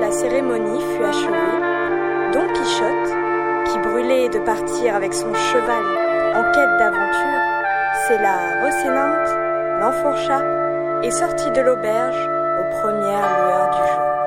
la cérémonie fut achevée, Don Quichotte, qui brûlait de partir avec son cheval en quête d'aventure, s'éla Rocinante, l'enfourcha et sortit de l'auberge aux premières lueurs du jour.